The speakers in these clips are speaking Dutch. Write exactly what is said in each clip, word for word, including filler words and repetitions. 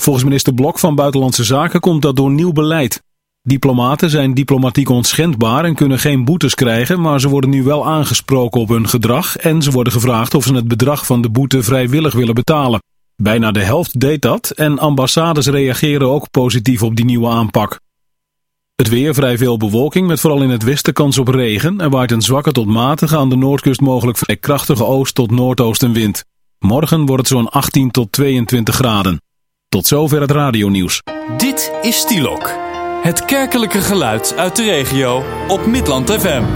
Volgens minister Blok van Buitenlandse Zaken komt dat door nieuw beleid. Diplomaten zijn diplomatiek onschendbaar en kunnen geen boetes krijgen, maar ze worden nu wel aangesproken op hun gedrag en ze worden gevraagd of ze het bedrag van de boete vrijwillig willen betalen. Bijna de helft deed dat en ambassades reageren ook positief op die nieuwe aanpak. Het weer, vrij veel bewolking met vooral in het westen kans op regen. Er waait een zwakke tot matige, aan de noordkust mogelijk vrij krachtige oost- tot noordoostenwind. Morgen wordt het zo'n achttien tot tweeëntwintig graden. Tot zover het radionieuws. Dit is Stilok. Het kerkelijke geluid uit de regio op Midland F M.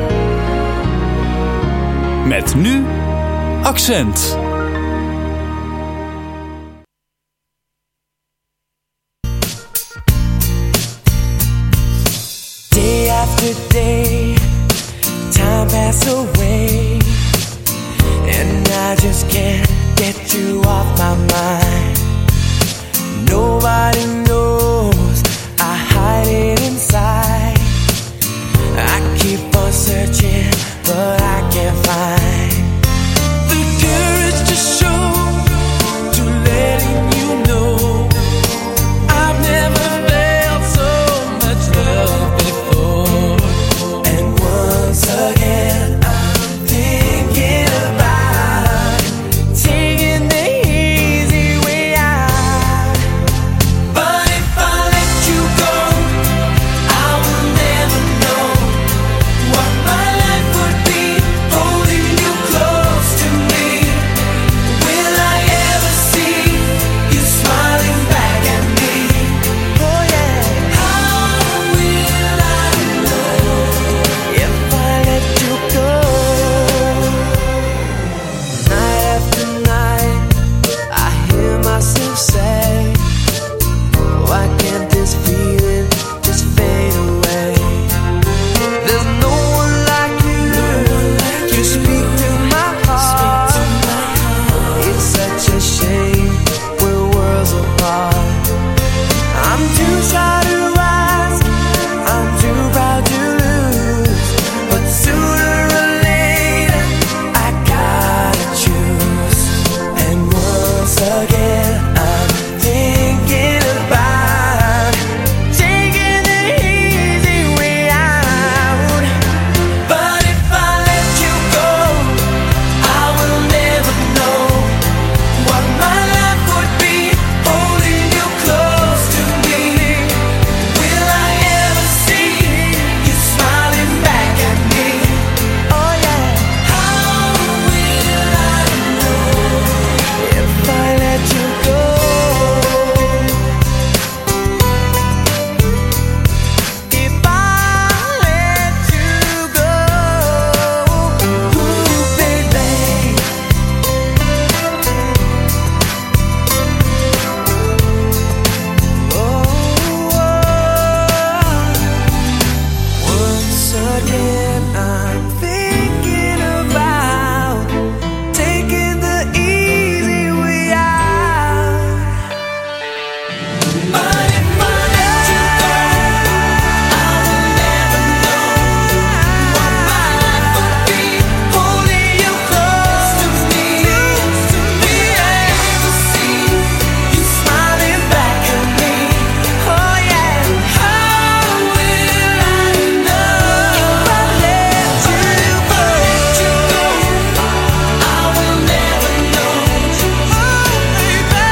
Met nu Accent. Day after day, time passes away, and I just can't get you off my mind. Nobody knows I hide it inside. I keep on searching, but I can't find the courage to show, to letting you know I've never felt so much love before. And once again I'm thinking about taking the easy way out. But if I let you go, I will never know what my life would be holding you close to me. Will I ever see you smiling back at me? Oh yeah. How will I know if I let you go? Night after night, I hear myself say, why can't this feeling just fade away? There's no one like you. You speak to my heart. It's such a shame we're worlds apart. I'm too shy to rise, I'm too proud to lose, but sooner or later I gotta choose. And once again I'm thinking about taking the easy way out. But if I let you go, I will never know what my life would be holding you close to me. Will I ever see you smiling back at me? Oh yeah. How will I know if I let you go? If I let you go, ooh baby. Oh, once again I'm thinking about taking the easy way out. But if I let you go, I will never know what my life would be holding you close to me. Will I ever see you smiling back at me? Oh yeah. How will I know if I let you go? I will never know. Oh baby.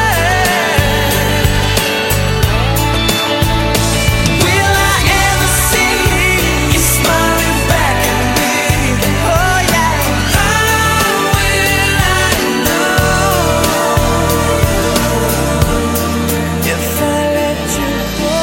Will I ever see you smiling back at me? Oh yeah. How will I know if I let you go?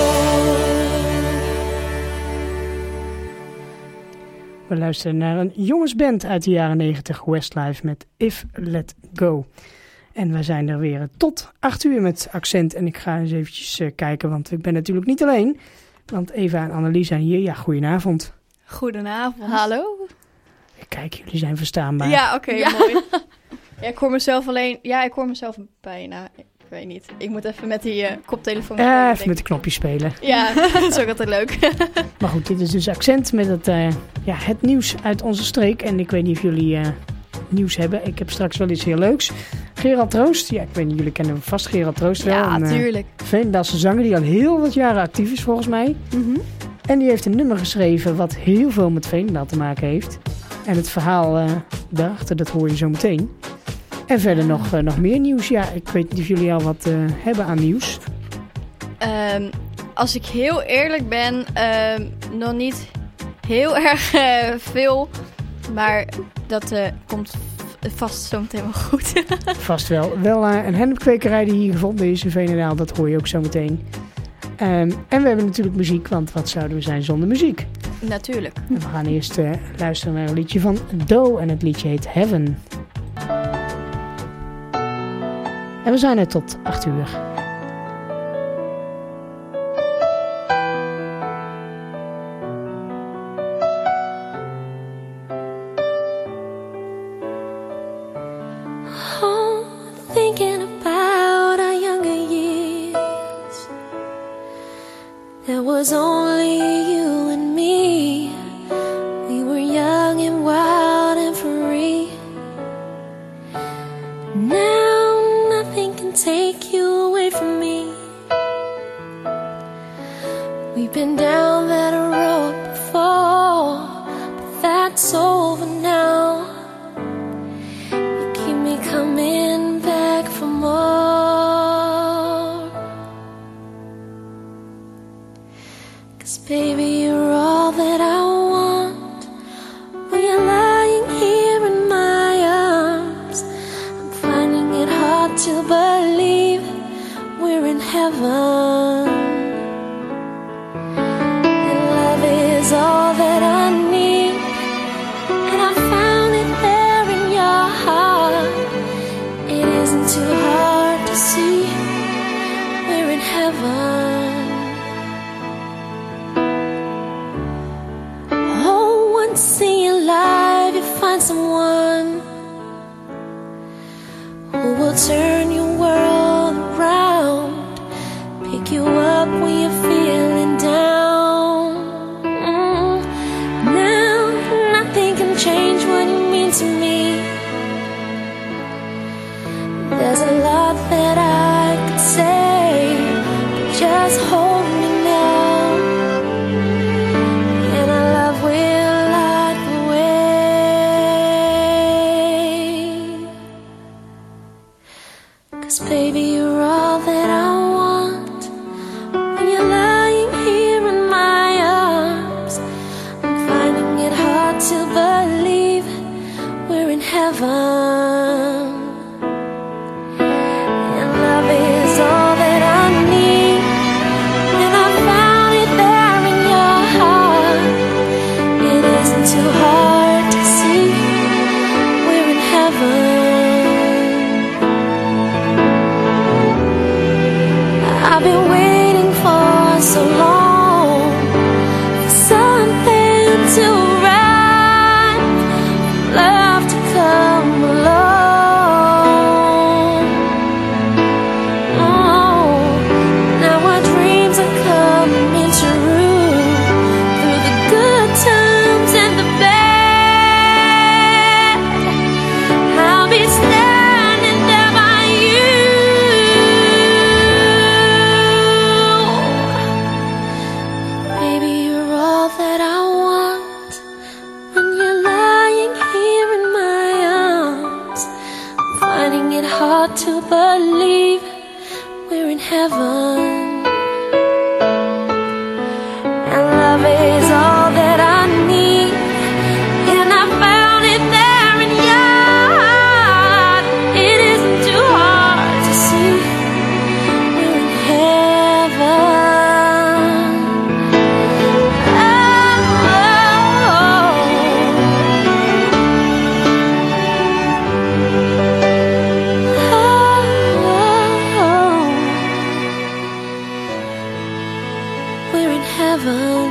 We luisteren naar een jongensband uit de jaren negentig, Westlife met If Let Go. En we zijn er weer tot acht uur met Accent. En ik ga eens eventjes eh, kijken, want ik ben natuurlijk niet alleen. Want Eva en Annelies zijn hier. Ja, goedenavond. Goedenavond. Hallo? Kijk, jullie zijn verstaanbaar. Ja, oké, Ja. mooi. Ja, ik hoor mezelf alleen... Ja, ik hoor mezelf bijna. Ik weet niet. Ik moet even met die eh, koptelefoon Eh, spelen, even denk met de ik. knopjes spelen. Ja, dat is ook altijd leuk. Maar goed, dit is dus Accent met het, eh, ja, het nieuws uit onze streek. En ik weet niet of jullie eh, nieuws hebben. Ik heb straks wel iets heel leuks. Gerald Troost, ja, ik weet niet, jullie kennen vast Gerald Troost wel. Ja, een, tuurlijk. Uh, Veenendaalse zanger die al heel wat jaren actief is volgens mij. Mm-hmm. En die heeft een nummer geschreven wat heel veel met Veenendaal te maken heeft. En het verhaal uh, daarachter, dat hoor je zo meteen. En verder nog, uh, nog meer nieuws. Ja, ik weet niet of jullie al wat uh, hebben aan nieuws. Um, als ik heel eerlijk ben, uh, nog niet heel erg uh, veel. Maar dat uh, komt vast zo meteen wel goed. Vast wel. Wel uh, een hennepkwekerij die hier gevonden is in Veenendaal, dat hoor je ook zo meteen. Um, en we hebben natuurlijk muziek, want wat zouden we zijn zonder muziek? Natuurlijk. En we gaan eerst uh, luisteren naar een liedje van Doe en het liedje heet Heaven. En we zijn er tot acht uur. Oh, thinking about our younger years. There was only you and me. We were young and wild and free. Now nothing can take you away from me. We've been down that road before, but that's over now. You keep me coming back for more. 'Cause baby, you're all that I want. When you're lying here in my arms, I'm finding it hard to believe we're in heaven. And love is all that I need, and I found it there in your heart. It isn't too hard to see we're in heaven. Oh, once in your life you find someone who will turn your world around, pick you up when you're feeling down. Mm. Now nothing can change what you mean to me. There's a lot that I could say, but just hold me now, and our love will light the way. 'Cause baby, you're all that I want. When you're lying here in my arms, I'm finding it hard to believe we're in heaven. And love is all that I need, and I found it there in your heart. It isn't too hard to see we're in heaven. I've been waiting for so long for something to arrive, love to come along. Oh, now our dreams are coming true, through the good times and the bad. I'll be standing there by you. Baby, you're all that I want. When you're lying here in my arms, I'm finding it hard to believe we're in heaven. And love is all that I need, and I found it there in your heart. It isn't too hard to see we're in heaven. Oh, we're in heaven.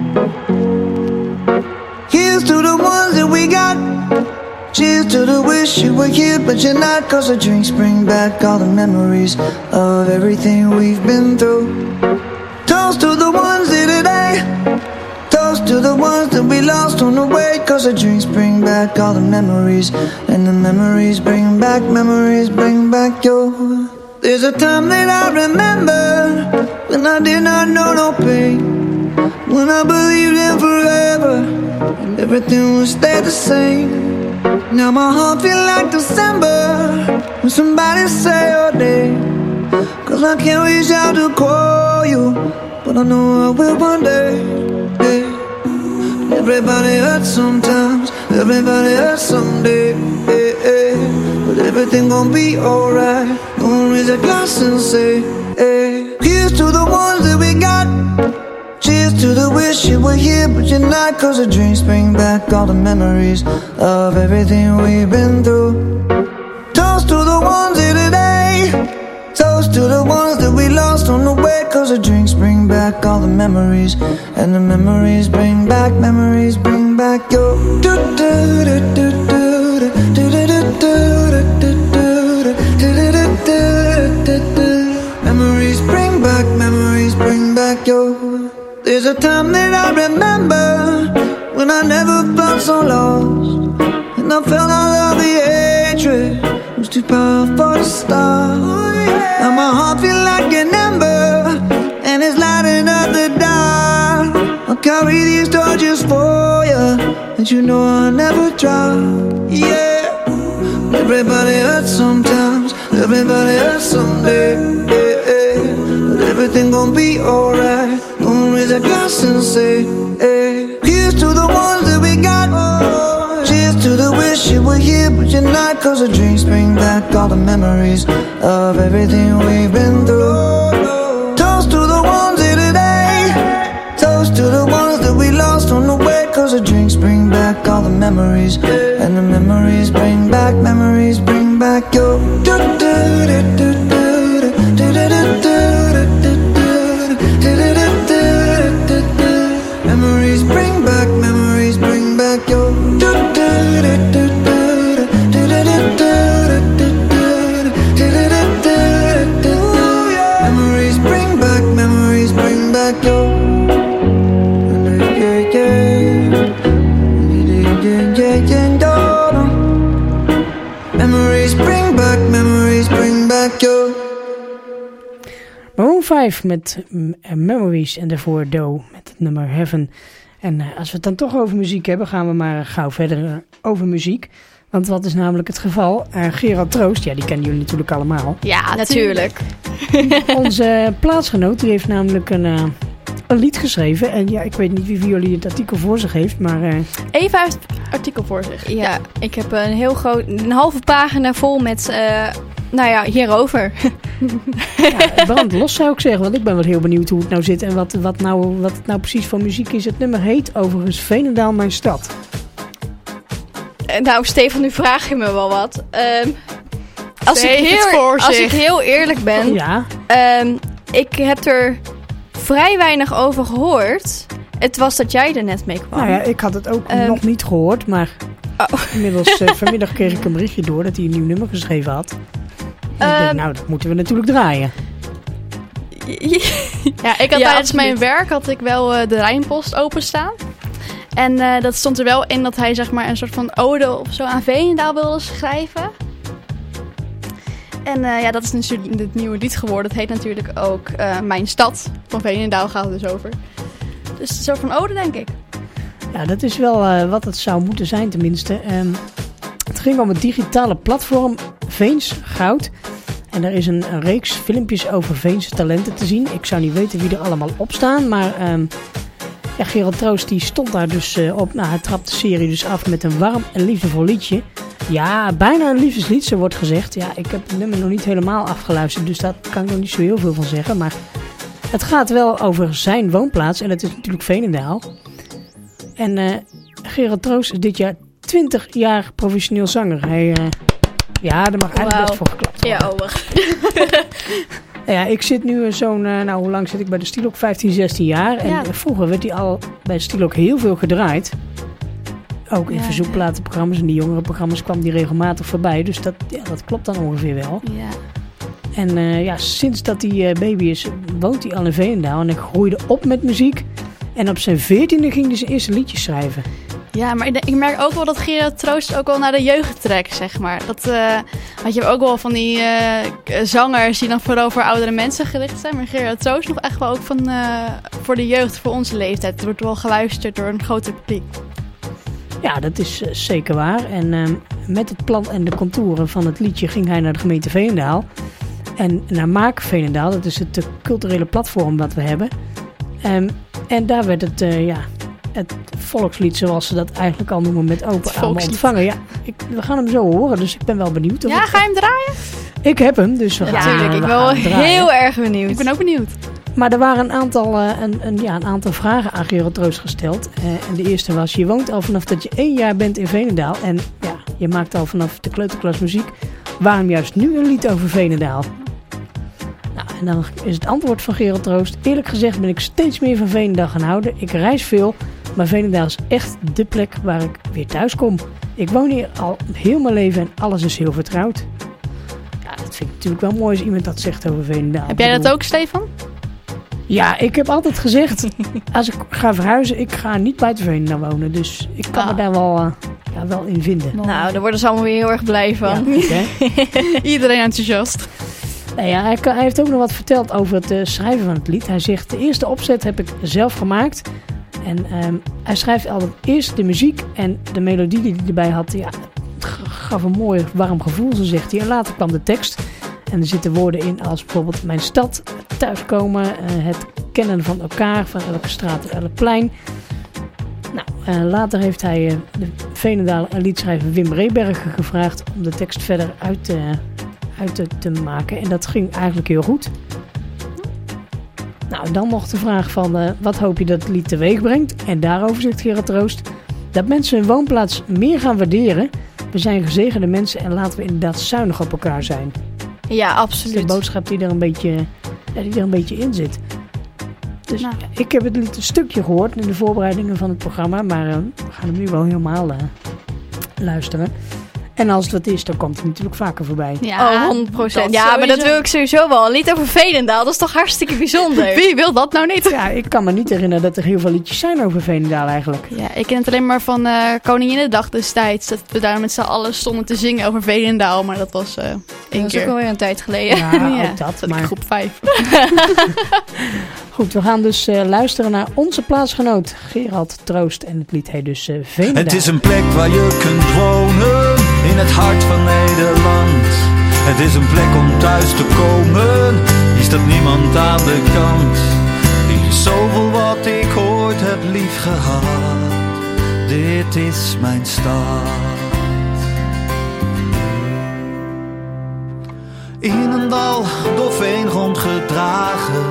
Here's to the ones that we got. Cheers to the wish wish you were here, but you're not. Cause the drinks bring back all the memories of everything we've been through. Toast to the ones here today. Toast to the ones that we lost on the way. Cause the drinks bring back all the memories. And the memories bring back, memories bring back your. There's a time that I remember when I did not know no pain, when I believed in forever and everything would stay the same. Now my heart feel like December when somebody say your name. Cause I can't reach out to call you, but I know I will one day. Hey. Everybody hurts sometimes, everybody hurts someday. Hey, hey. But everything gon' be alright. Gonna raise a glass and say, hey. Here's to the ones that we got. Cheers to the wish you were here, but you're not. Cause the drinks bring back all the memories of everything we've been through. Toast to the ones here today. Toast to the ones that we lost on the way. Cause the drinks bring back all the memories. And the memories bring back, memories bring back your. Memories bring back, memories bring back your. There's a time that I remember when I never felt so lost, and I felt all of the hatred was too powerful to stop. Now my heart feel like an ember, and it's lighting up the dark. I'll carry these torches for you, and you know I'll never drop. Yeah, everybody hurts sometimes, everybody hurts someday. Yeah, yeah. But everything gon' be alright. Gonna raise a glass and say, hey. Here's to the ones that we got. Oh, cheers to the wish you were here, but you're not. Cause the drinks bring back all the memories of everything we've been through. Toast to the ones here today. Toast to the ones that we lost on the way. Cause the drinks bring back all the memories. And the memories bring back, memories bring back your. Memories bring back, memories bring back your. Memories bring back, memories bring back your. Memories bring back, memories bring back your. Maroon vijf met uh, Memories en daarvoor Doe met het nummer Heaven. En uh, als we het dan toch over muziek hebben, gaan we maar uh, gauw verder uh, over muziek. Want wat is namelijk het geval? Uh, Gerald Troost, ja, die kennen jullie natuurlijk allemaal. Ja, natuurlijk. Onze plaatsgenoot, die heeft namelijk een, uh, een lied geschreven. En ja, ik weet niet wie van jullie het artikel voor zich heeft, maar... Uh, Eva heeft het artikel voor zich. Ja, ja, ik heb een heel groot, een halve pagina vol met... Uh, Nou ja, hierover. Ja, brand los zou ik zeggen, want ik ben wel heel benieuwd hoe het nou zit en wat, wat, nou, wat het nou precies voor muziek is. Het nummer heet overigens Veenendaal, mijn stad. Nou, Stefan, nu vraag je me wel wat. Um, als, ik heel, als ik heel eerlijk ben, ja. um, ik heb er vrij weinig over gehoord. Het was dat jij er net mee kwam. Nou ja, ik had het ook um, nog niet gehoord, maar oh. inmiddels uh, vanmiddag kreeg ik een berichtje door dat hij een nieuw nummer geschreven had. En ik denk, nou, dat moeten we natuurlijk draaien. Ja, ik had ja, tijdens mijn werk had ik wel uh, de Rijnpost openstaan. En uh, dat stond er wel in dat hij zeg maar een soort van ode of zo aan Veenendaal wilde schrijven. En uh, ja, dat is natuurlijk het nieuwe lied geworden. Het heet natuurlijk ook uh, Mijn Stad. Van Veenendaal gaat het dus over. Dus een soort van ode, denk ik. Ja, dat is wel uh, wat het zou moeten zijn tenminste. Um, het ging om het digitale platform Veens Goud. En er is een, een reeks filmpjes over Veense talenten te zien. Ik zou niet weten wie er allemaal op staan. Maar um, ja, Gerald Troost die stond daar dus uh, op. Nou, hij trapt de serie dus af met een warm en liefdevol liedje. Ja, bijna een liefdeslied, zo wordt gezegd. Ja, ik heb het nummer nog niet helemaal afgeluisterd. Dus daar kan ik nog niet zo heel veel van zeggen. Maar het gaat wel over zijn woonplaats. En dat is natuurlijk Veenendaal. En uh, Gerald Troost is dit jaar twintig jaar professioneel zanger. Hij... Uh, Ja, daar mag eigenlijk best voor geklapt worden. Ja, oh, wacht. Ja, ik zit nu zo'n, nou hoe lang zit ik bij de Stilok? vijftien, zestien jaar. En ja. Vroeger werd hij al bij de Stilok heel veel gedraaid. ook in Ja, verzoekplatenprogramma's en die jongere programma's kwam die regelmatig voorbij. Dus dat, ja, dat klopt dan ongeveer wel. Ja. En uh, ja, sinds dat hij uh, baby is, woont hij al in Veenendaal. En hij groeide op met muziek. En op zijn veertiende ging hij zijn eerste liedjes schrijven. Ja, maar ik, ik merk ook wel dat Gerard Troost ook wel naar de jeugd trekt, zeg maar. Dat, uh, want je hebt ook wel van die uh, zangers die dan vooral voor oudere mensen gericht zijn. Maar Gerard Troost nog echt wel ook van, uh, voor de jeugd, voor onze leeftijd. Het wordt wel geluisterd door een groter publiek. Ja, dat is uh, zeker waar. En uh, met het plan en de contouren van het liedje ging hij naar de gemeente Veenendaal. En naar Maak Veenendaal, dat is het uh, culturele platform wat we hebben. Um, en daar werd het, uh, ja, het volkslied, zoals ze dat eigenlijk al noemen, met open armen ontvangen. Ja, ik, we gaan hem zo horen, dus ik ben wel benieuwd. Of ja, het, ga je hem draaien? Ik heb hem, dus we Ja, gaan natuurlijk. uh, Ik we ben wel gaan hem draaien. heel erg benieuwd. Ik ben ook benieuwd. Maar er waren een aantal, uh, een, een, ja, een aantal vragen aan Gerard Troost gesteld. Uh, en de eerste was, je woont al vanaf dat je één jaar bent in Veenendaal. En ja, je maakt al vanaf de kleuterklas muziek. Waarom juist nu een lied over Veenendaal? Nou, en dan is het antwoord van Gerard Troost. Eerlijk gezegd ben ik steeds meer van Veenendaal gaan houden. Ik reis veel, maar Veenendaal is echt de plek waar ik weer thuis kom. Ik woon hier al heel mijn leven en alles is heel vertrouwd. Ja, dat vind ik natuurlijk wel mooi als iemand dat zegt over Veenendaal. Heb jij dat bedoel, ook, Stefan? Ja, ik heb altijd gezegd, als ik ga verhuizen, ik ga niet buiten Veenendaal wonen. Dus ik kan Ah. me daar wel, uh, ja, wel in vinden. Nou, daar worden ze allemaal weer heel erg blij van. Ja, goed, hè? Iedereen enthousiast. Nou ja, hij, hij heeft ook nog wat verteld over het uh, schrijven van het lied. Hij zegt, de eerste opzet heb ik zelf gemaakt. En um, hij schrijft altijd eerst de muziek en de melodie die hij erbij had. Ja, het gaf een mooi warm gevoel, zo zegt hij. En later kwam de tekst. En er zitten woorden in als bijvoorbeeld mijn stad, thuiskomen, uh, het kennen van elkaar, van elke straat en elk plein. Nou, uh, later heeft hij uh, de Veenendaal liedschrijver Wim Rebergen gevraagd om de tekst verder uit, uh, uit te, te maken. En dat ging eigenlijk heel goed. Nou, dan nog de vraag van uh, wat hoop je dat het lied teweeg brengt? En daarover zegt Gerard Troost dat mensen hun woonplaats meer gaan waarderen. We zijn gezegende mensen en laten we inderdaad zuinig op elkaar zijn. Ja, Dat is absoluut. de boodschap die er een beetje, ja, die er een beetje in zit. Dus Nou. ja, ik heb het lied een stukje gehoord in de voorbereidingen van het programma. Maar uh, we gaan hem nu wel helemaal uh, luisteren. En als het wat is, dan komt hij natuurlijk vaker voorbij. Ja, Oh, honderd procent. dat Ja, maar dat sowieso. wil ik sowieso wel. Een lied over Veenendaal, dat is toch hartstikke bijzonder? Wie wil dat nou niet? Ja, ik kan me niet herinneren dat er heel veel liedjes zijn over Veenendaal eigenlijk. Ja, ik ken het alleen maar van uh, Koninginnedag destijds. Dat we daar met z'n allen stonden te zingen over Veenendaal. Maar dat was uh, één Dat is ook keer. alweer een tijd geleden. Ja, Ja, ook dat. zat ik Maar in groep vijf. goed, we gaan dus uh, luisteren naar onze plaatsgenoot Gerard Troost. En het lied heet dus uh, Veenendaal. Het is een plek waar je kunt wonen, in het hart van Nederland. Het is een plek om thuis te komen, hier staat niemand aan de kant. Hier is zoveel wat ik ooit heb lief gehad, dit is mijn stad. In een dal door veengrond gedragen,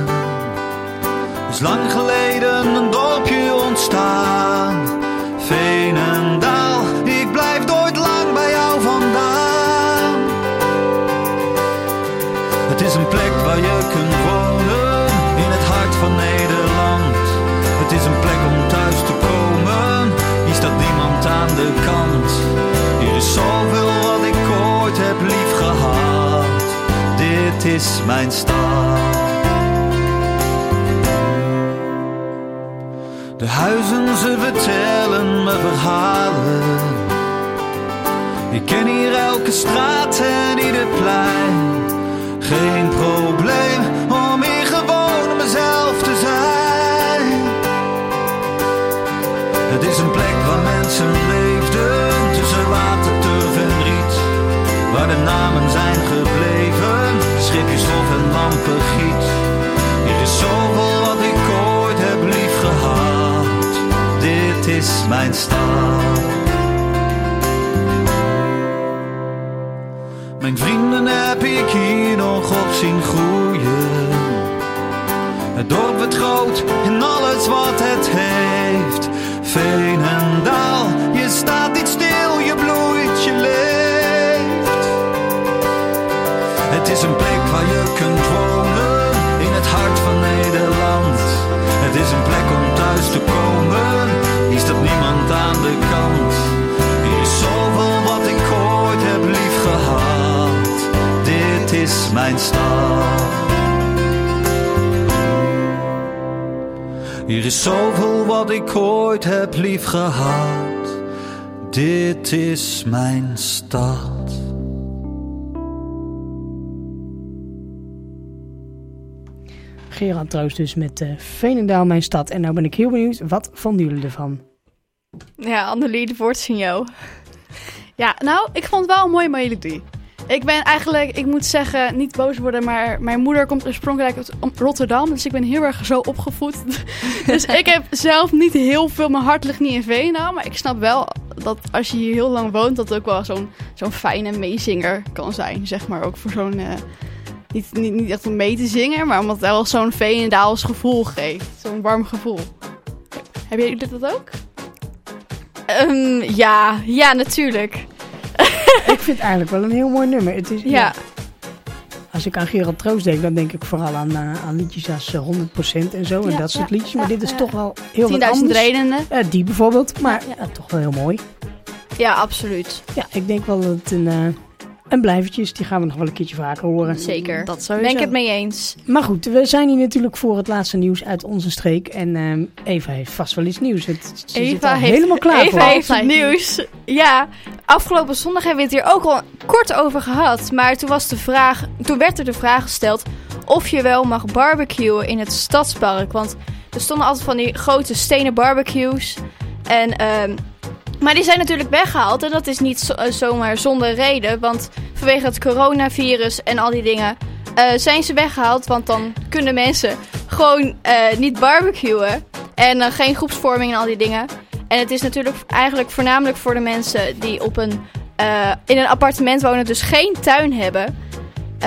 is lang geleden een dorpje ontstaan. Veenendaal, ik blijf nooit lang bij jou vandaan. Het is een plek waar je kunt wonen, in het hart van Nederland. Het is een plek om thuis te komen, hier staat niemand aan de kant. Hier is zoveel wat ik ooit heb lief gehad, dit is mijn stad. De huizen, ze vertellen me verhalen. Ik ken hier elke straat en ieder plein. Geen probleem om hier gewoon mezelf te zijn. Het is een plek waar mensen leefden, tussen waterturf en riet. Waar de namen zijn gebleven, schipjes, stof en lampengiet. Hier is zoveel wat ik ooit heb lief gehad, dit is mijn stad. Mijn vrienden heb ik hier nog op zien groeien. Het dorp werd groot en alles wat het heeft. Veenendaal, je staat niet stil, je bloeit, je leeft. Het is een plek waar je kunt wonen, in het hart van Nederland. Het is een plek om thuis te komen, hier staat niemand aan de kant. mijn stad. Hier is zoveel wat ik ooit heb lief gehad. Dit is mijn stad. Gerard Troost dus met uh, Veenendaal, mijn stad. En nou ben ik heel benieuwd, wat vonden jullie ervan? Ja, Annelie, de woord is aan jou. Ja, nou, ik vond het wel een mooie melodie. Ik ben eigenlijk, ik moet zeggen, niet boos worden, maar mijn moeder komt oorspronkelijk uit Rotterdam. Dus ik ben heel erg zo opgevoed. Dus ik heb zelf niet heel veel, mijn hart ligt niet in Veenendaal. Maar ik snap wel dat als je hier heel lang woont, dat het ook wel zo'n, zo'n fijne meezinger kan zijn. Zeg maar ook voor zo'n, uh, niet, niet, niet echt om mee te zingen, maar omdat het wel zo'n Veenendaals gevoel geeft. Zo'n warm gevoel. Hebben jullie dat ook? Um, ja, ja, natuurlijk. Ik vind het eigenlijk wel een heel mooi nummer. Het is, ja. Ja, als ik aan Gerard Troost denk, dan denk ik vooral aan, uh, aan liedjes als uh, honderd procent en zo. En ja, dat soort ja, liedjes. Ja, maar dit is ja. toch wel heel wat tienduizend anders. redenen. Uh, die bijvoorbeeld. Maar ja, ja, toch wel heel mooi. Ja, absoluut. Ja, ik denk wel dat het een, uh, een blijvertje is. Die gaan we nog wel een keertje vaker horen. Zeker. Dat sowieso. Ben ik het mee eens. Maar goed, we zijn hier natuurlijk voor het laatste nieuws uit onze streek. En uh, Eva heeft vast wel iets nieuws. Het, ze zit al heeft, helemaal klaar Eva voor. heeft het nieuws. Ja, afgelopen zondag hebben we het hier ook al kort over gehad. Maar toen, was de vraag, toen werd er de vraag gesteld of je wel mag barbecuen in het stadspark. Want er stonden altijd van die grote stenen barbecues. En, um, maar die zijn natuurlijk weggehaald. En dat is niet zo, uh, zomaar zonder reden. Want vanwege het coronavirus en al die dingen uh, zijn ze weggehaald. Want dan kunnen mensen gewoon uh, niet barbecuen. En uh, geen groepsvorming en al die dingen. En het is natuurlijk eigenlijk voornamelijk voor de mensen die op een, uh, in een appartement wonen, dus geen tuin hebben. Uh,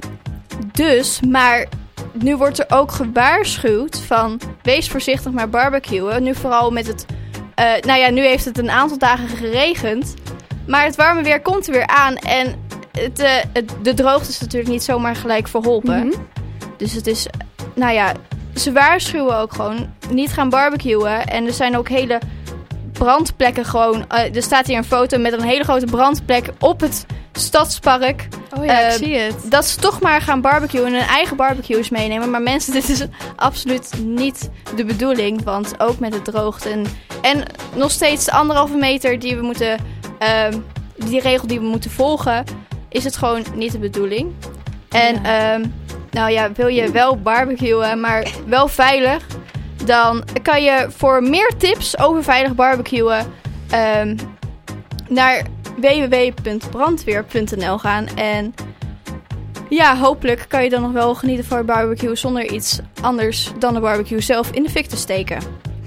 dus, maar nu wordt er ook gewaarschuwd van wees voorzichtig met barbecuen. Nu vooral met het, uh, nou ja, nu heeft het een aantal dagen geregend. Maar het warme weer komt er weer aan en het, uh, het, de droogte is natuurlijk niet zomaar gelijk verholpen. Mm-hmm. Dus het is, nou ja, ze waarschuwen ook gewoon niet gaan barbecuen. En er zijn ook hele brandplekken gewoon. Uh, er staat hier een foto met een hele grote brandplek op het stadspark. Oh ja, uh, ik zie het. Dat ze toch maar gaan barbecuen en hun eigen barbecues meenemen. Maar mensen, dit is absoluut niet de bedoeling. Want ook met de droogte en, en nog steeds de anderhalve meter die we moeten, uh, die regel die we moeten volgen, is het gewoon niet de bedoeling. En ja. Um, nou ja, wil je wel barbecuen, maar wel veilig, dan kan je voor meer tips over veilig barbecuen um, naar w w w punt brandweer punt n l gaan. En ja, hopelijk kan je dan nog wel genieten van barbecue zonder iets anders dan de barbecue zelf in de fik te steken.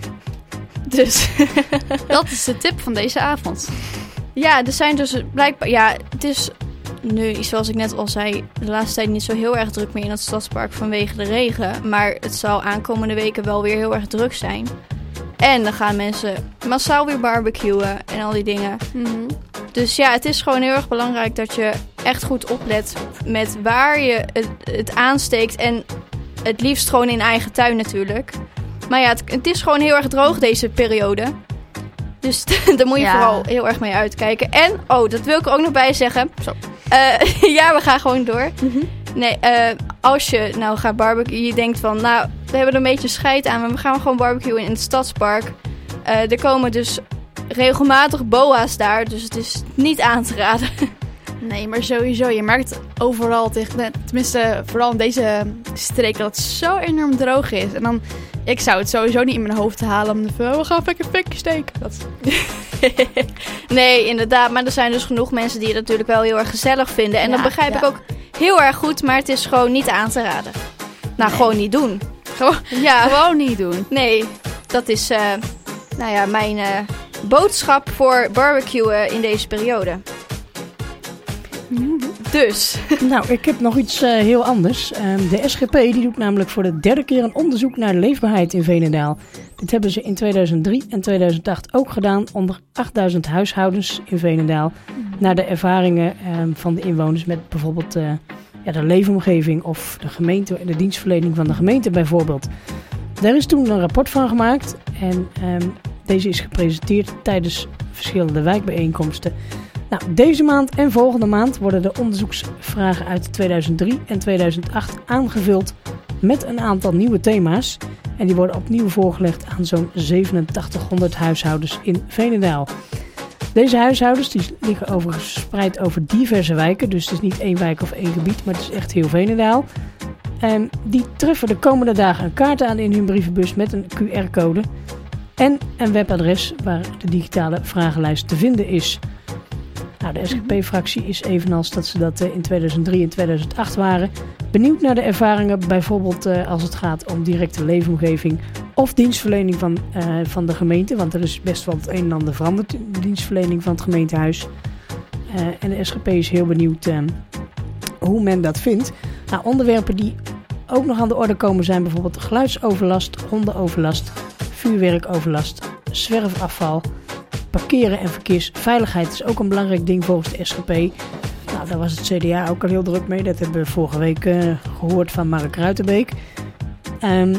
Dus dat is de tip van deze avond. Ja, er zijn dus blijkbaar, ja, het is nu, zoals ik net al zei, de laatste tijd niet zo heel erg druk meer in het stadspark vanwege de regen. Maar het zal aankomende weken wel weer heel erg druk zijn. En dan gaan mensen massaal weer barbecuen en al die dingen. Mm-hmm. Dus ja, het is gewoon heel erg belangrijk dat je echt goed oplet met waar je het, het aansteekt. En het liefst gewoon in eigen tuin natuurlijk. Maar ja, het, het is gewoon heel erg droog deze periode. Dus daar moet je ja. vooral heel erg mee uitkijken. En, oh, dat wil ik er ook nog bij zeggen. Zo. Uh, ja, we gaan gewoon door. Mm-hmm. Nee, uh, als je nou gaat barbecuen, je denkt van, nou, we hebben er een beetje scheid aan, maar we gaan gewoon barbecuen in het stadspark. Uh, er komen dus regelmatig boa's daar, dus het is niet aan te raden. Nee, maar sowieso, je merkt overal, tegen, tenminste vooral in deze streken, dat het zo enorm droog is. En dan, ik zou het sowieso niet in mijn hoofd halen om de we gaan lekker fikje steken. Dat... Nee, inderdaad, maar er zijn dus genoeg mensen die het natuurlijk wel heel erg gezellig vinden. En ja, dat begrijp ja. ik ook heel erg goed, maar het is gewoon niet aan te raden. Nou, nee. gewoon niet doen. Gewoon, ja. gewoon niet doen. Nee, dat is uh, nou ja, mijn uh, boodschap voor barbecuen in deze periode. Dus. Nou, ik heb nog iets uh, heel anders. Um, de S G P die doet namelijk voor de derde keer een onderzoek naar leefbaarheid in Veenendaal. Dit hebben ze in tweeduizend drie en tweeduizend acht ook gedaan onder achtduizend huishoudens in Veenendaal. Mm. Naar de ervaringen um, van de inwoners met bijvoorbeeld uh, ja, de leefomgeving of de gemeente en de dienstverlening van de gemeente bijvoorbeeld. Daar is toen een rapport van gemaakt en um, deze is gepresenteerd tijdens verschillende wijkbijeenkomsten. Nou, deze maand en volgende maand worden de onderzoeksvragen uit tweeduizend drie en tweeduizend acht aangevuld met een aantal nieuwe thema's. En die worden opnieuw voorgelegd aan zo'n zevenentachtighonderd huishoudens in Veenendaal. Deze huishoudens die liggen overigens verspreid over diverse wijken. Dus het is niet één wijk of één gebied, maar het is echt heel Veenendaal. En die treffen de komende dagen een kaart aan in hun brievenbus met een Q R-code. En een webadres waar de digitale vragenlijst te vinden is. Nou, de S G P-fractie is evenals dat ze dat in tweeduizend drie en tweeduizend acht waren. Benieuwd naar de ervaringen, bijvoorbeeld uh, als het gaat om directe leefomgeving of dienstverlening van, uh, van de gemeente. Want er is best wel het een en ander veranderd in de dienstverlening van het gemeentehuis. Uh, en de S G P is heel benieuwd uh, hoe men dat vindt. Nou, onderwerpen die ook nog aan de orde komen zijn bijvoorbeeld geluidsoverlast, hondenoverlast, vuurwerkoverlast, zwerfafval, parkeren en verkeersveiligheid is ook een belangrijk ding volgens de S G P. Nou, daar was het C D A ook al heel druk mee. Dat hebben we vorige week uh, gehoord van Mark Ruitenbeek. Um,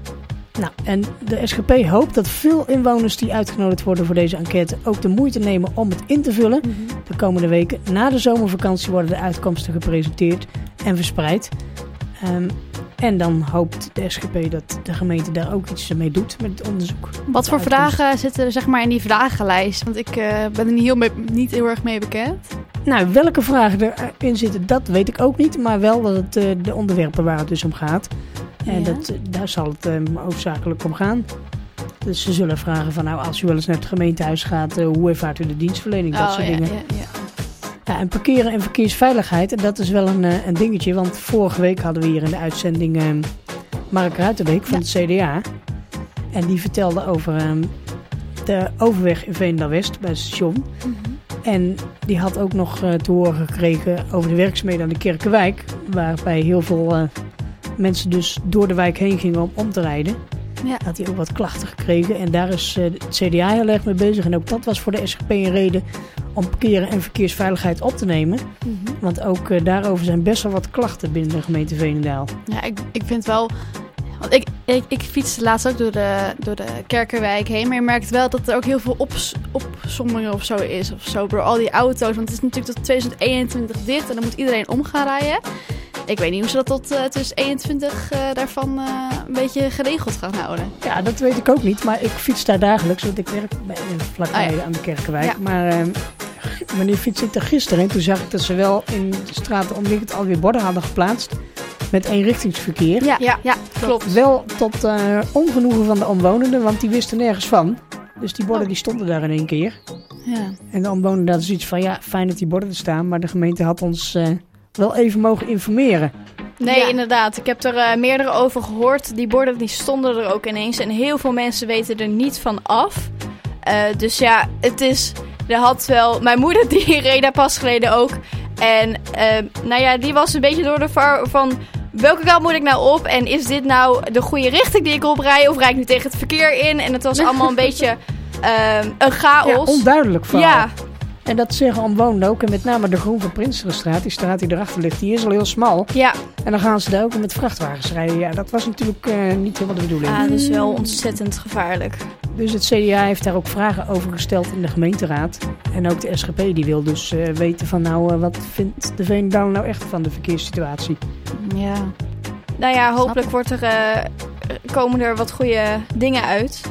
nou, en de S G P hoopt dat veel inwoners die uitgenodigd worden voor deze enquête ook de moeite nemen om het in te vullen. Mm-hmm. De komende weken na de zomervakantie worden de uitkomsten gepresenteerd en verspreid. Um, en dan hoopt de S G P dat de gemeente daar ook iets mee doet met het onderzoek. Wat voor vragen zitten er zeg maar in die vragenlijst? Want ik uh, ben er niet heel, mee, niet heel erg mee bekend. Nou, welke vragen erin zitten, dat weet ik ook niet. Maar wel dat het uh, de onderwerpen waar het dus om gaat. En ja. dat, daar zal het um, hoofdzakelijk om gaan. Dus ze zullen vragen van, nou, als u wel eens naar het gemeentehuis gaat, uh, hoe ervaart u de dienstverlening? Dat oh, soort ja, dingen. Ja, ja. Ja, en parkeren en verkeersveiligheid, en dat is wel een, uh, een dingetje. Want vorige week hadden we hier in de uitzending uh, Mark Ruitenbeek van ja. het C D A. En die vertelde over um, de overweg in Veenendaal-West bij het station. Mm-hmm. En die had ook nog uh, te horen gekregen over de werkzaamheden aan de Kerkenwijk. Waarbij heel veel uh, mensen dus door de wijk heen gingen om om te rijden. Ja. Had hij ook wat klachten gekregen. En daar is uh, het C D A heel erg mee bezig. En ook dat was voor de S G P een reden om parkeren en verkeersveiligheid op te nemen. Mm-hmm. Want ook uh, daarover zijn best wel wat klachten binnen de gemeente Veenendaal. Ja, ik, ik vind wel... Want ik, ik, ik fietste laatst ook door de, door de Kerkenwijk heen. Maar je merkt wel dat er ook heel veel ops, opsommingen of zo is. Of zo, door al die auto's. Want het is natuurlijk tot tweeduizend eenentwintig dit. En dan moet iedereen om gaan rijden. Ik weet niet hoe ze dat tot uh, tweeduizend eenentwintig uh, daarvan uh, een beetje geregeld gaan houden. Ja, dat weet ik ook niet. Maar ik fiets daar dagelijks. Want ik werk bij, vlakbij oh, ja. aan de Kerkenwijk. Ja. Maar uh, wanneer fiets ik daar gisteren? En toen zag ik dat ze wel in de straten omliggend alweer borden hadden geplaatst. Met eenrichtingsverkeer. Ja, ja, ja, klopt. Wel tot uh, ongenoegen van de omwonenden, want die wisten nergens van. Dus die borden oh. die stonden daar in één keer. Ja. En de omwonenden hadden zoiets van, ja, fijn dat die borden er staan. Maar de gemeente had ons uh, wel even mogen informeren. Nee, ja. inderdaad. Ik heb er uh, meerdere over gehoord. Die borden die stonden er ook ineens. En heel veel mensen weten er niet van af. Uh, dus ja, het is... Er had wel... Mijn moeder, die reed daar pas geleden ook. En uh, nou ja, die was een beetje door de var van... Welke kant moet ik nou op? En is dit nou de goede richting die ik oprij? Of rijd ik nu tegen het verkeer in? En het was allemaal een beetje uh, een chaos. Ja, onduidelijk vooral. Ja. En dat zeggen omwonenden ook. En met name de Groen van Prinsenstraat, die straat die erachter ligt, die is al heel smal. Ja. En dan gaan ze daar ook met vrachtwagens rijden. Ja, dat was natuurlijk uh, niet helemaal de bedoeling. Ah, dat is wel ontzettend gevaarlijk. Dus het C D A heeft daar ook vragen over gesteld in de gemeenteraad. En ook de S G P die wil dus uh, weten van nou, uh, wat vindt de Veenendaal nou echt van de verkeerssituatie? Ja. Nou ja, hopelijk wordt er, uh, komen er wat goede dingen uit.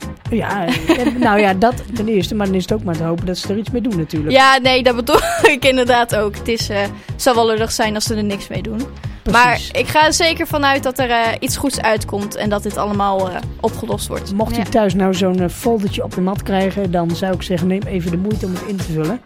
Ja, nou ja, dat ten eerste. Maar dan is het ook maar te hopen dat ze er iets mee doen natuurlijk. Ja, nee, dat bedoel ik inderdaad ook. Het is, uh, zal wel lullig zijn als ze er niks mee doen. Precies. Maar ik ga er zeker vanuit dat er uh, iets goeds uitkomt en dat dit allemaal uh, opgelost wordt. Mocht u ja. thuis nou zo'n uh, foldertje op de mat krijgen, dan zou ik zeggen, neem even de moeite om het in te vullen.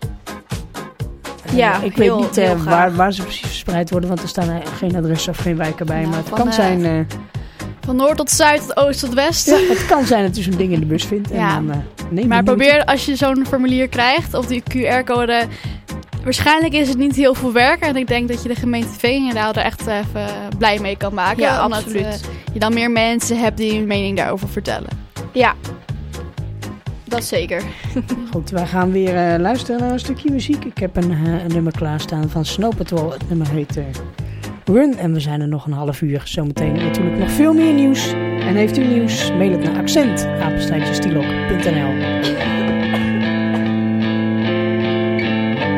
Ja, uh, ik heel, weet niet uh, waar, waar ze precies verspreid worden, want er staan uh, geen adressen of geen wijken bij. Ja, maar het kan uh, zijn... Uh, van noord tot zuid, tot oost tot west. Ja, het kan zijn dat u zo'n ding in de bus vindt. En ja. dan, uh, neem maar probeer als je zo'n formulier krijgt, of die Q R-code... Waarschijnlijk is het niet heel veel werk. En ik denk dat je de gemeente Veenendaal er echt even blij mee kan maken. Ja, omdat absoluut. Uh, je dan meer mensen hebt die hun mening daarover vertellen. Ja, dat zeker. Goed, wij gaan weer uh, luisteren naar een stukje muziek. Ik heb een, uh, een nummer klaarstaan van Snow Patrol. Het nummer heet uh, Run. En we zijn er nog een half uur. Zometeen natuurlijk nog veel meer nieuws. En heeft u nieuws? Mail het naar accent apenstaartje stielok punt n l.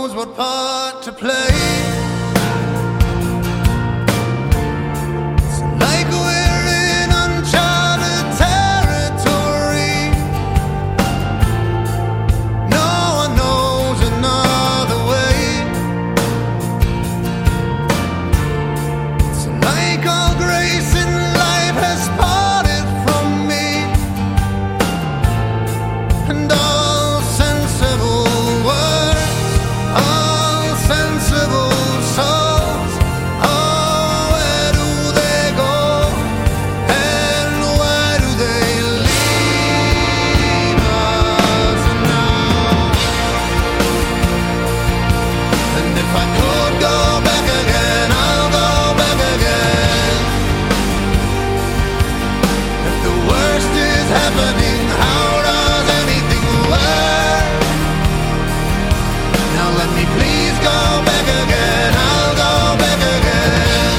knows what part to play. It's like we're in uncharted territory. No one knows another way. It's like all grace in life has parted from me, and all sensible words, all sensible souls, oh, where do they go, and why do they leave us now? And if I could go back again, I'll go back again. If the worst is happening, how does anything work? Now let me please go back again, I'll go back again.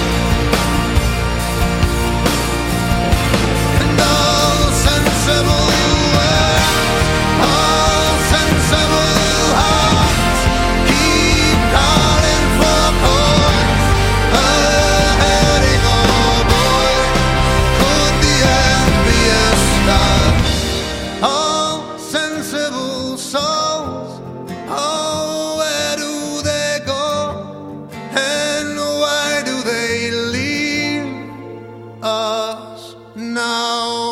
And all sensible words, all sensible hearts keep calling for chords. A headache, oh boy, could the end be a start? All sensible souls, oh, where do they go, and why do they leave us now?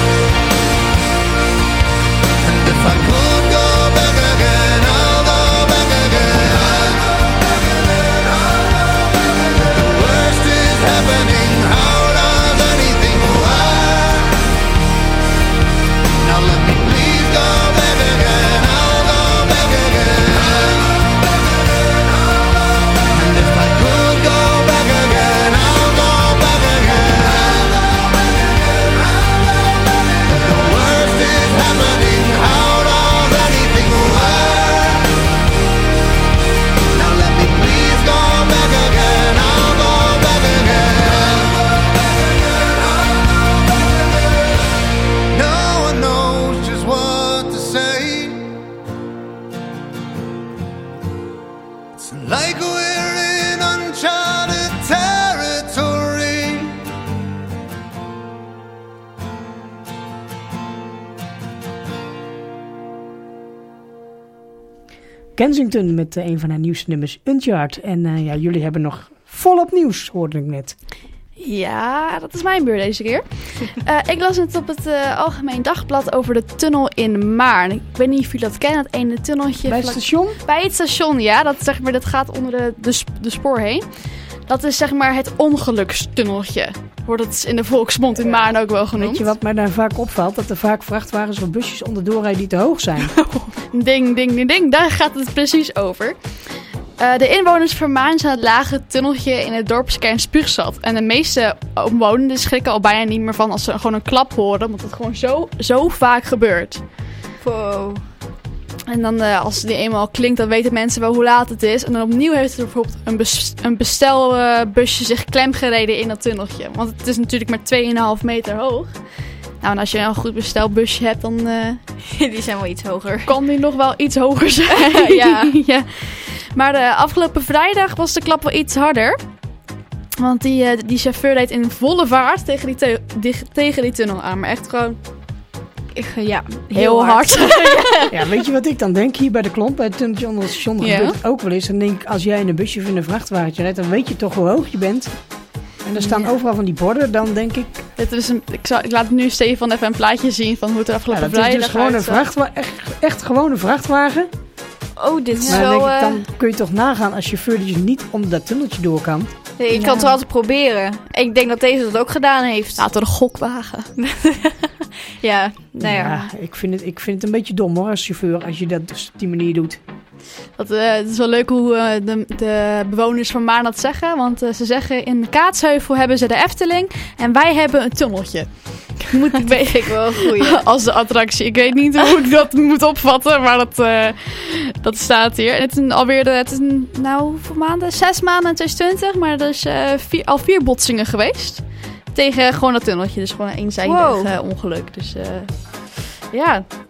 And if I could go back again, I'll go back again. The worst is happening, how does anything work? Now let me please go back again, I'll go back again. And if I could go back again, I'll go back again. The worst is happening, how does anything work? Now let me please go back again, I'll go back again. No one knows just what to say. It's like we're in uncharted territory. Kensington met eh, een van haar nieuwste nummers, Uncharted. En eh, ja, jullie hebben nog volop nieuws, hoorde ik net. Ja, dat is mijn beurt deze keer. Uh, ik las het op het uh, Algemeen Dagblad over de tunnel in Maarn. Ik weet niet of jullie dat kennen, dat ene tunneltje. Bij het vlak- station? Bij het station, ja. Dat, zeg maar, dat gaat onder de, de, sp- de spoor heen. Dat is zeg maar het ongelukstunneltje. Wordt het in de volksmond in Maarn ook wel genoemd. Weet je wat mij daar vaak opvalt? Dat er vaak vrachtwagens of busjes onderdoor rijden die te hoog zijn. Ding, ding, ding, ding. Daar gaat het precies over. Uh, de inwoners van Maarn zijn het lage tunneltje in het dorpskern Spuugstad. En de meeste omwonenden schrikken al bijna niet meer van als ze gewoon een klap horen. Want het gewoon zo, zo vaak gebeurt. Wow. En dan uh, als die eenmaal klinkt, dan weten mensen wel hoe laat het is. En dan opnieuw heeft er bijvoorbeeld een, bes- een bestelbusje uh, zich klemgereden in dat tunneltje. Want het is natuurlijk maar twee komma vijf meter hoog. Nou, en als je een goed bestelbusje hebt, dan uh, Die zijn wel iets hoger. kan die nog wel iets hoger zijn. Ja. Ja. Maar de afgelopen vrijdag was de klap wel iets harder. Want die, uh, die chauffeur reed in volle vaart tegen die, te- die, tegen die tunnel aan. Maar echt gewoon Ik, ja, heel, heel hard. hard. Ja, weet je wat ik dan denk? Hier bij de Klomp, bij het tunneltje onder het station, dan Ja. gebeurt het ook wel eens. Dan denk ik, als jij in een busje of in een vrachtwagentje rijdt, dan weet je toch hoe hoog je bent. En er staan Ja. overal van die borden, dan denk ik... Dit is een, ik, zal, ik laat nu Stefan even een plaatje zien van hoe het er Ja, afgelopen dat is vrijdag dus gewoon een uitzag. vrachtwagen, echt, echt gewoon een vrachtwagen. Oh, dit is Maar dan, zo... denk ik, eh, dan kun je toch nagaan als chauffeur die dus niet onder dat tunneltje door kan. nee, ik Ja. kan het wel altijd proberen. Ik denk dat deze dat ook gedaan heeft. Nou, door een gokwagen. Ja, nou ja. Ja, ik, vind het, ik vind het een beetje dom hoor, als chauffeur, als je dat dus op die manier doet. Dat, uh, het is wel leuk hoe uh, de, de bewoners van Maarn dat zeggen. Want uh, ze zeggen in Kaatsheuvel hebben ze de Efteling en wij hebben een tunneltje. Moet ik weet Ik wel een goeie. als de attractie. Ik weet niet hoe ik dat moet opvatten, maar dat, uh, dat staat hier. En het is een, alweer de, het is een, nou, hoeveel maanden? Zes maanden in twintig twintig, maar er is uh, vier, al vier botsingen geweest. Tegen gewoon dat tunneltje, dus gewoon een eenzijdig Wow. uh, ongeluk. Dus uh, ja,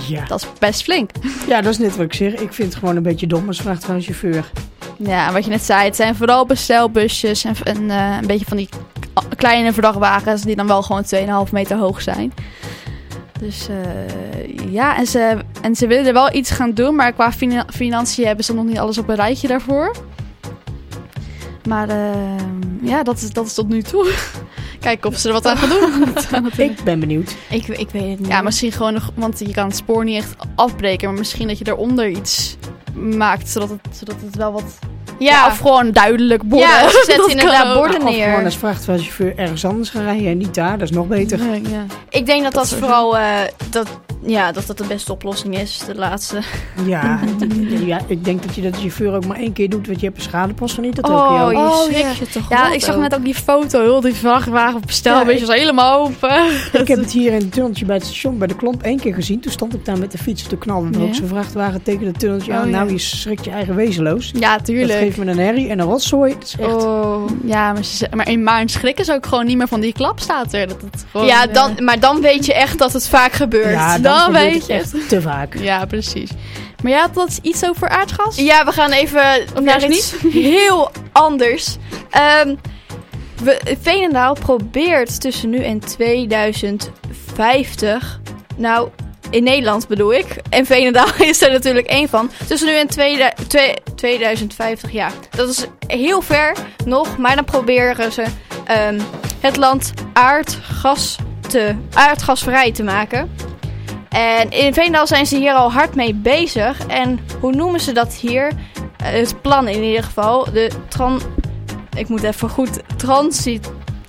Ja. Dat is best flink. Ja, dat is net wat ik zeg. Ik vind het gewoon een beetje dom als vraagt van een chauffeur. Ja, en wat je net zei, het zijn vooral bestelbusjes en, en uh, een beetje van die kleine vrachtwagens die dan wel gewoon twee komma vijf meter hoog zijn. Dus uh, ja, en ze, en ze willen er wel iets gaan doen, maar qua fina- financiën hebben ze nog niet alles op een rijtje daarvoor. Maar uh, ja, dat is, dat is tot nu toe. Kijken of ze er wat aan gaan doen. Ik ben benieuwd. Ik, ik weet het niet. Ja, misschien gewoon nog, want je kan het spoor niet echt afbreken, maar misschien dat je eronder iets maakt, zodat het, zodat het wel wat... Ja, ja, of gewoon duidelijk borden. Ja, ze zetten inderdaad borden Of neer. gewoon als vrachtwagenchauffeur ergens anders gaan rijden en niet daar. Dat is nog beter. Ja, ja. Ik denk dat dat, Dat vooral uh, dat, ja, dat dat de beste oplossing is, de laatste. Ja, ja, ik denk dat je dat de chauffeur ook maar één keer doet, want je hebt een schadepost niet. Dat Oh, ook jou. je Oh, schrik ja. je toch Ja, rot ik zag ook. net ook die foto, heel die vrachtwagen op bestelbeestjes Ja, ik- helemaal open. Ik heb het hier in het tunneltje bij het station, bij de Klomp, één keer gezien. Toen stond ik daar met de fiets. Toen knalde er Ja. ook zo'n vrachtwagen tegen het tunneltje Oh, aan. ja. Nou, je schrikt je eigen wezenloos. Ja, Dat tuurlijk. geeft me een herrie en een rotzooi. Dat is echt... Oh, ja, maar, ze, maar in maar een schrik is ook gewoon niet meer van die klap staat er. Dat het gewoon, Ja, dan, maar dan weet je echt dat het vaak gebeurt. ja, dan, dan gebeurt weet het je echt te vaak. Ja, precies. Maar ja, dat is iets over aardgas? Ja, we gaan even naar juist iets heel anders. Um, we, Veenendaal probeert tussen nu en tweeduizend vijftig... Nou, in Nederland bedoel ik. En Veenendaal is er natuurlijk één van. Tussen nu en tweede, twee, tweeduizend vijftig, ja. Dat is heel ver nog. Maar dan proberen ze um, het land aardgas te, aardgasvrij te maken. En in Veenendaal zijn ze hier al hard mee bezig. En hoe noemen ze dat hier? Uh, het plan in ieder geval. De tran... Ik moet even goed... Transi...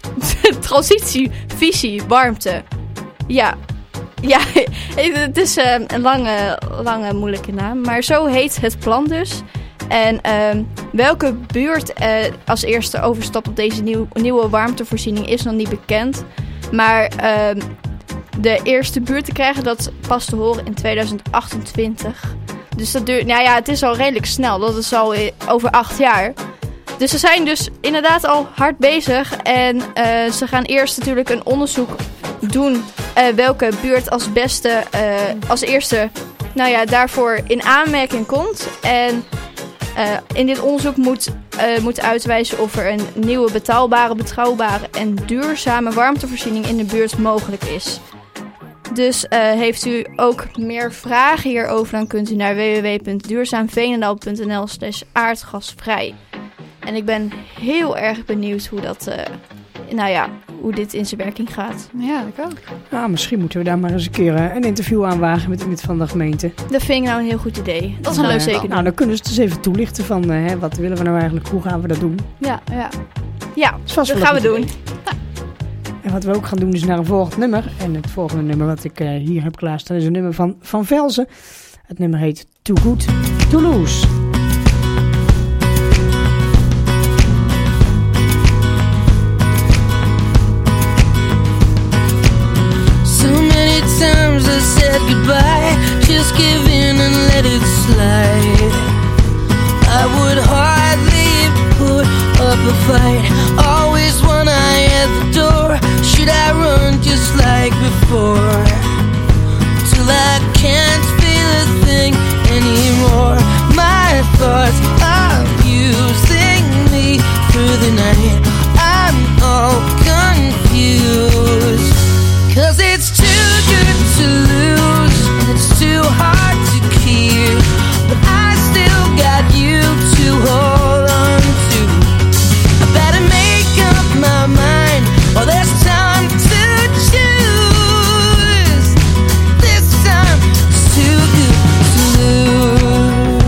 Transitievisie warmte. Ja. Ja, het is uh, een lange, lange, moeilijke naam. Maar zo heet het plan dus. En uh, welke buurt uh, als eerste overstapt op deze nieuw, nieuwe warmtevoorziening is nog niet bekend. Maar uh, de eerste buurt te krijgen, dat pas te horen in tweeduizend achtentwintig. Dus dat duurt, nou ja, het is al redelijk snel. Dat is al over acht jaar. Dus ze zijn dus inderdaad al hard bezig. En uh, ze gaan eerst natuurlijk een onderzoek doen uh, welke buurt als beste, uh, als eerste, nou ja, daarvoor in aanmerking komt. En uh, in dit onderzoek moet, uh, moet uitwijzen of er een nieuwe betaalbare, betrouwbare en duurzame warmtevoorziening in de buurt mogelijk is. Dus uh, heeft u ook meer vragen hierover, dan kunt u naar w w w punt duurzaamveenendaal punt n l slash aardgasvrij. En ik ben heel erg benieuwd hoe dat, uh, nou ja, hoe dit in zijn werking gaat. Ja, ik ook. Nou, misschien moeten we daar maar eens een keer uh, een interview aan wagen met iemand van de gemeente. Dat vind ik nou een heel goed idee. Dat is een Nou, leuk uh, zeker. Nou, dan kunnen ze het eens even toelichten van uh, hè, wat willen we nou eigenlijk, hoe gaan we dat doen. Ja, ja. Ja, Dat is vast dat wel gaan we een goed doen. idee. En wat we ook gaan doen is naar een volgend nummer. En het volgende nummer wat ik uh, hier heb klaarstaan is een nummer van Van Velzen. Het nummer heet Too Good To Lose. Times I said goodbye, just give in and let it slide. I would hardly put up a fight, always one eye at the door. Should I run just like before, till I can't feel a thing anymore? My thoughts are using me through the night. I'm all confused, 'cause it's too good to lose, it's too hard to keep, but I still got you to hold on to. I better make up my mind, or there's time to choose. This time it's too good to lose.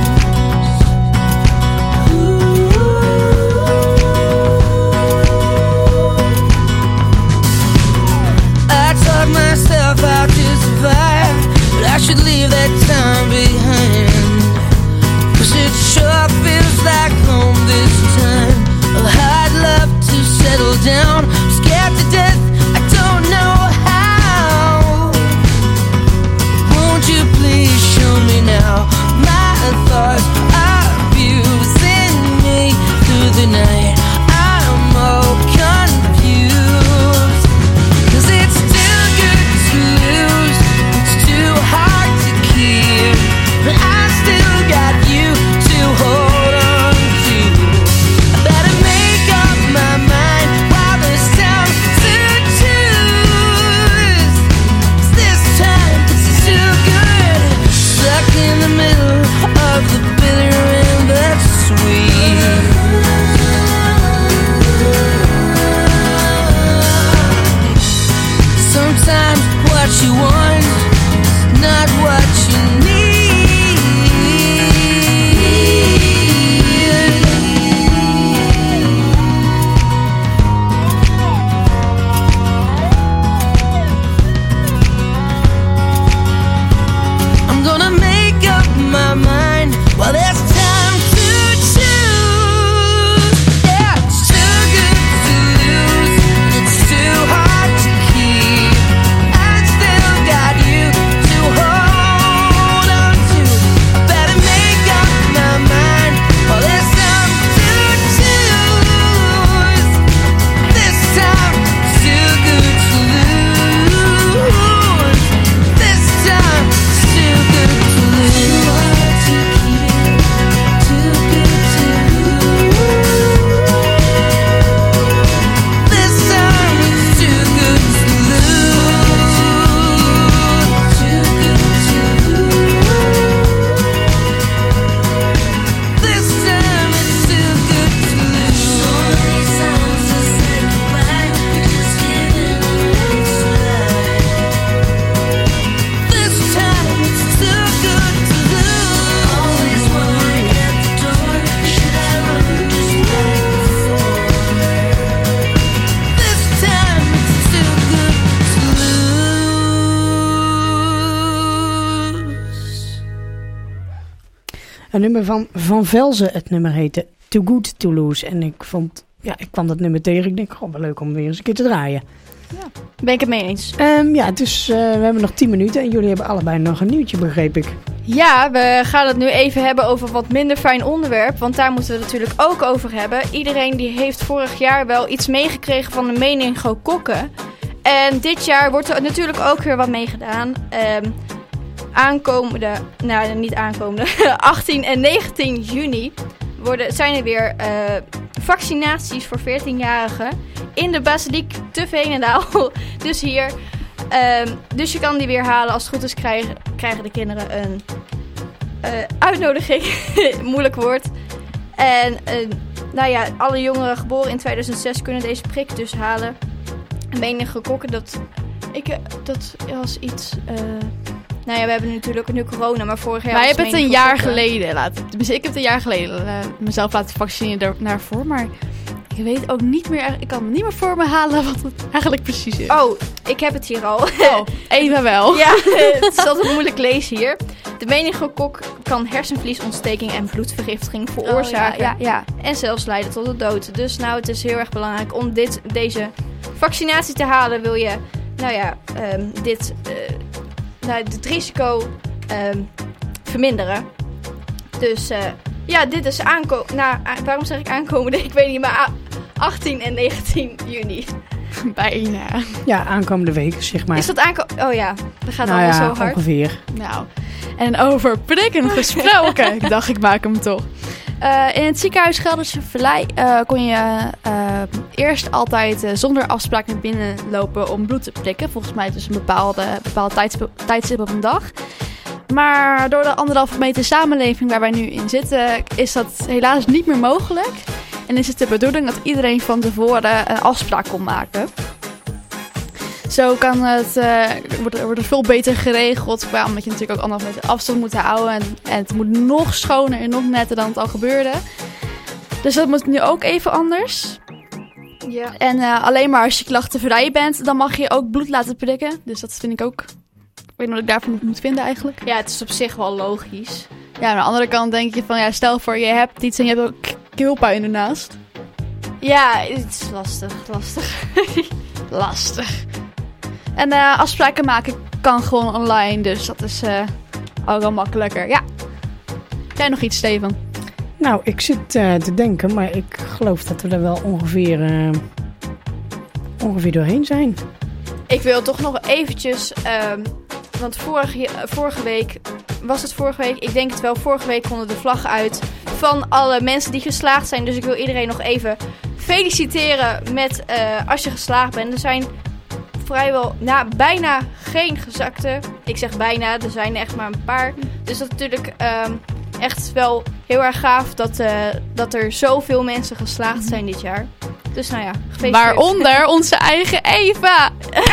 I talk myself out to survive, but I should leave that time behind, 'cause it sure feels like home this time. Oh, I'd love to settle down, scared to death, I don't know how. Won't you please show me now? My thoughts are abusing me through the night. I'm all confused, 'cause it's too good to lose, it's too hard Een nummer van Van Velzen. Het nummer heette Too Good To Lose. En ik vond, ja, ik kwam dat nummer tegen. Ik denk, gewoon wel leuk om weer eens een keer te draaien. Ja. Ben ik het mee eens. Um, ja, dus uh, we hebben nog tien minuten en jullie hebben allebei nog een nieuwtje, begreep ik. Ja, we gaan het nu even hebben over wat minder fijn onderwerp, want daar moeten we het natuurlijk ook over hebben. Iedereen die heeft vorig jaar wel iets meegekregen van de Meningo Kokken. En dit jaar wordt er natuurlijk ook weer wat meegedaan. Um, aankomende, nou niet aankomende, achttien en negentien juni worden, zijn er weer uh, vaccinaties voor veertienjarigen in de Basiliek te Veenendaal. Dus hier. Um, dus je kan die weer halen. Als het goed is krijgen, krijgen de kinderen een uh, uitnodiging. Moeilijk woord. En uh, nou ja, alle jongeren geboren in tweeduizend zes kunnen deze prik dus halen. Menige kokken, dat, ik, dat was iets... Uh, nou ja, we hebben natuurlijk nu corona, maar vorig jaar... Wij hebben het een jaar kokken. geleden laten... Dus ik heb het een jaar geleden uh, mezelf laten vaccineren daarvoor, maar... Ik weet ook niet meer, ik kan het niet meer voor me halen wat het eigenlijk precies is. Oh, ik heb het hier al. Oh, even wel. Ja, het is altijd moeilijk lezen hier. De meningokok kan hersenvliesontsteking en bloedvergiftiging veroorzaken. Oh, ja, ja, ja. En zelfs leiden tot de dood. Dus nou, het is heel erg belangrijk om dit, deze vaccinatie te halen. Wil je, nou ja, um, dit, uh, nou, het risico um, verminderen. Dus... Uh, Ja, dit is aankomen. Nou, a- waarom zeg ik aankomende? Ik weet niet, maar a- achttien en negentien juni. Bijna. Ja, aankomende week, zeg maar. Is dat aankomen? Oh ja, dat gaat nou allemaal ja, zo hard. ongeveer. Nou, en over prikken gesproken. Ik dacht, ik maak hem toch. Uh, in het ziekenhuis Gelderse Vallei uh, kon je uh, eerst altijd uh, zonder afspraak naar binnen lopen om bloed te prikken. Volgens mij dus een bepaalde, bepaalde tijdstip, tijdstip op een dag. Maar door de anderhalve meter samenleving waar wij nu in zitten, is dat helaas niet meer mogelijk. En is het de bedoeling dat iedereen van tevoren een afspraak kon maken. Zo kan het, uh, wordt, wordt het veel beter geregeld, ja, omdat je natuurlijk ook anderhalve meter afstand moet houden. En, en het moet nog schoner en nog netter dan het al gebeurde. Dus dat moet nu ook even anders. Ja. En uh, alleen maar als je klachtenvrij bent, dan mag je ook bloed laten prikken. Dus dat vind ik ook... Ik weet niet wat ik daarvan moet vinden eigenlijk. Ja, het is op zich wel logisch. Ja, aan de andere kant denk je van, ja, stel voor je hebt iets en je hebt ook keelpijn ernaast. Ja, het is lastig, lastig. Lastig. En uh, afspraken maken kan gewoon online, dus dat is uh, ook wel makkelijker. Ja. Jij nog iets, Steven? Nou, ik zit uh, te denken, maar ik geloof dat we er wel ongeveer, uh, ongeveer doorheen zijn. Ik wil toch nog eventjes, um, want vorige, vorige week, was het vorige week? Ik denk het wel, vorige week konden de vlaggen uit van alle mensen die geslaagd zijn. Dus ik wil iedereen nog even feliciteren met uh, als je geslaagd bent. Er zijn vrijwel, nou, bijna geen gezakten. Ik zeg bijna, er zijn er echt maar een paar. Dus dat is natuurlijk um, echt wel heel erg gaaf dat, uh, dat er zoveel mensen geslaagd zijn dit jaar. Dus nou ja, gefeliciteerd. Waaronder onze eigen Eva.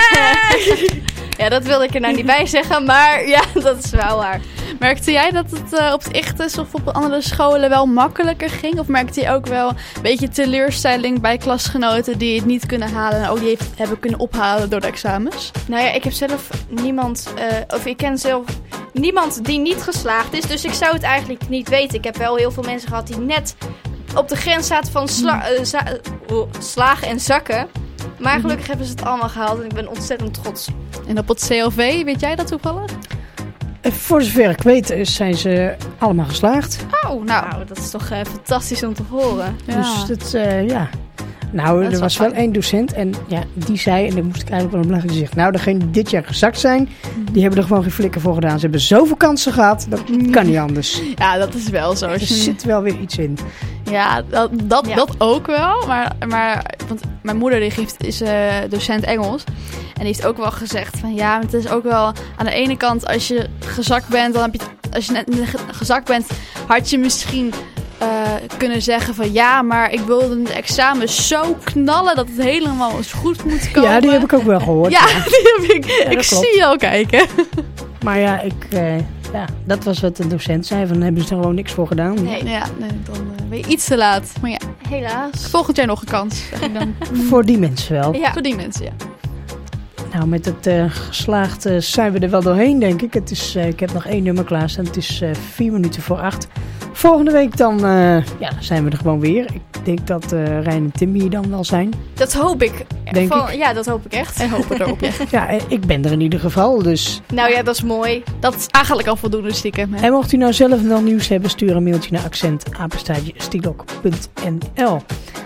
Ja, dat wilde ik er nou niet bij zeggen, maar ja, dat is wel waar. Merkte jij dat het uh, op het Ichthus of op andere scholen wel makkelijker ging? Of merkte je ook wel een beetje teleurstelling bij klasgenoten die het niet kunnen halen en ook die heeft, hebben kunnen ophalen door de examens? Nou ja, ik heb zelf niemand, uh, of ik ken zelf niemand die niet geslaagd is, dus ik zou het eigenlijk niet weten. Ik heb wel heel veel mensen gehad die net op de grens zaten van sla- uh, za- uh, slagen en zakken. Maar gelukkig mm-hmm. hebben ze het allemaal gehaald en ik ben ontzettend trots. En op het C L V, weet jij dat toevallig? Voor zover ik weet zijn ze allemaal geslaagd. Oh, nou, nou dat is toch uh, fantastisch om te horen. Ja. Dus dat, uh, ja. Nou, dat er was wel één docent en ja, die zei, en daar moest ik eigenlijk wel om lachen, die zegt, nou, degenen die dit jaar gezakt zijn, die hebben er gewoon geen flikker voor gedaan. Ze hebben zoveel kansen gehad, dat kan niet anders. Ja, dat is wel zo. Er zit wel weer iets in. Ja, dat, dat, ja. dat ook wel. Maar, maar want mijn moeder die geeft, is uh, docent Engels. En die heeft ook wel gezegd van ja, het is ook wel aan de ene kant als je gezakt bent, dan heb je, als je net gezakt bent, had je misschien uh, kunnen zeggen van ja, maar ik wilde de examens zo knallen dat het helemaal eens goed moet komen. Ja, die heb ik ook wel gehoord. Ja, ja. die heb ik. Ja, ik zie je al kijken. Maar ja, ik, uh, ja, dat was wat de docent zei. Van, dan hebben ze er gewoon niks voor gedaan. Nee, ja, nee dan uh, ben je iets te laat. Maar ja, helaas. Volgend jaar nog een kans. Zeg ik dan. Voor die mensen wel. Ja, voor die mensen, ja. Nou, met het uh, geslaagd uh, zijn we er wel doorheen, denk ik. Het is, uh, ik heb nog één nummer klaarstaan. Het is uh, vier minuten voor acht. Volgende week dan uh, ja, zijn we er gewoon weer. Ik denk dat uh, Rijn en Tim hier dan wel zijn. Dat hoop ik. Denk Van, ik. Ja, dat hoop ik echt. En hopen erop, ja. Ja, ik ben er in ieder geval, dus... Nou ja, dat is mooi. Dat is eigenlijk al voldoende stiekem. Hè? En mocht u nou zelf nog nieuws hebben, stuur een mailtje naar accent apenstaartje stilok punt n l.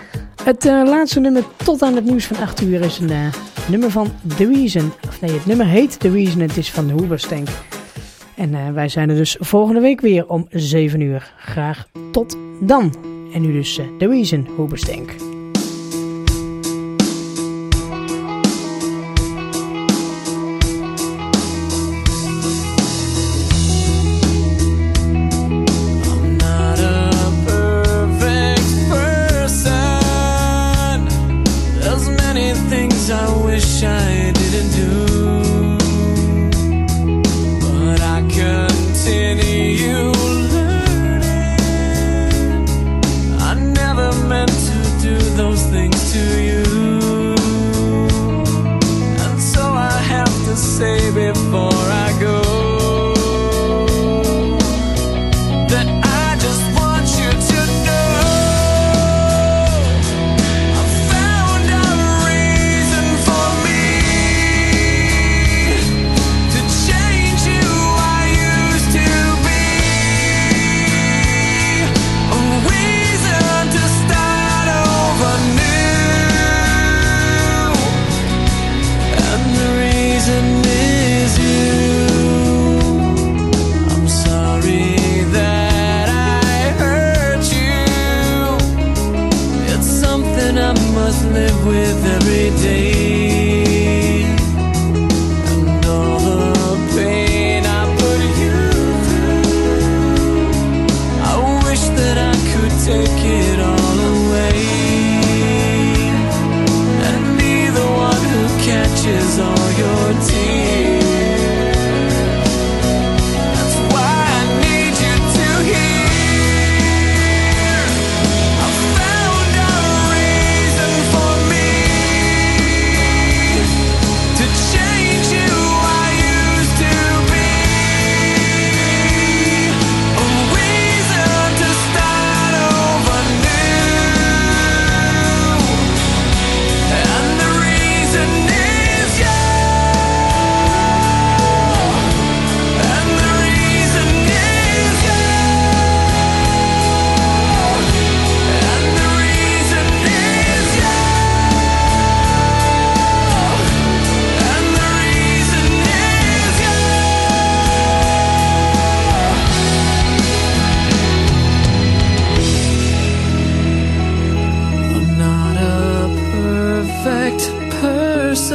Het uh, laatste nummer tot aan het nieuws van acht uur is een uh, nummer van The Reason. Of nee, het nummer heet The Reason, het is van de Hoobastank. En uh, wij zijn er dus volgende week weer om zeven uur. Graag tot dan. En nu dus uh, The Reason, Hoobastank.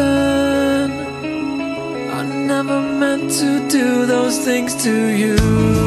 things to you.